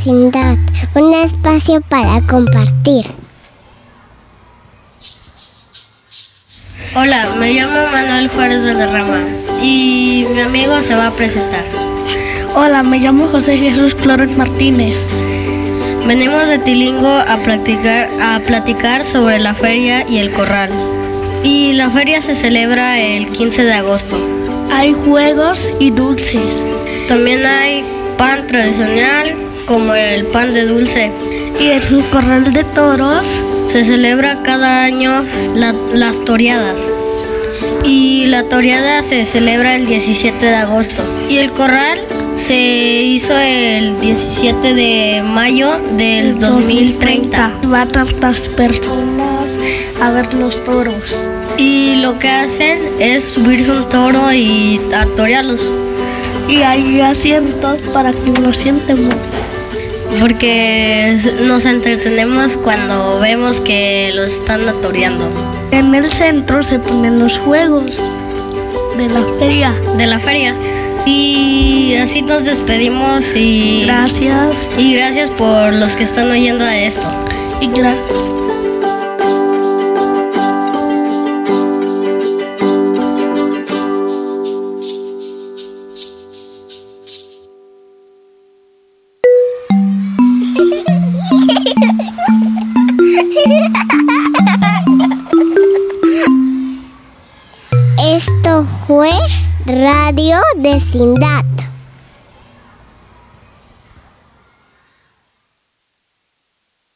vecindad, un espacio para compartir. Hola, me llamo Manuel Juárez Valderrama y mi amigo se va a presentar. Hola, me llamo José Jesús Flores Martínez. Venimos de Tilingo a platicar sobre la feria y el corral. Y la feria se celebra el 15 de agosto. Hay juegos y dulces. También hay pan tradicional como el pan de dulce. Y en el corral de toros se celebra cada año las toreadas. Y la toreada se celebra el 17 de agosto. Y el corral se hizo el 17 de mayo del 2030. Va tantas personas a ver los toros. Y lo que hacen es subirse un toro y a torearlos. Y hay asientos para que nos sientemos. Porque nos entretenemos cuando vemos que los están toreando. En el centro se ponen los juegos de la feria. Y así nos despedimos y gracias. Y gracias por los que están oyendo a esto. Y gracias. Esto fue Radio Vecindad.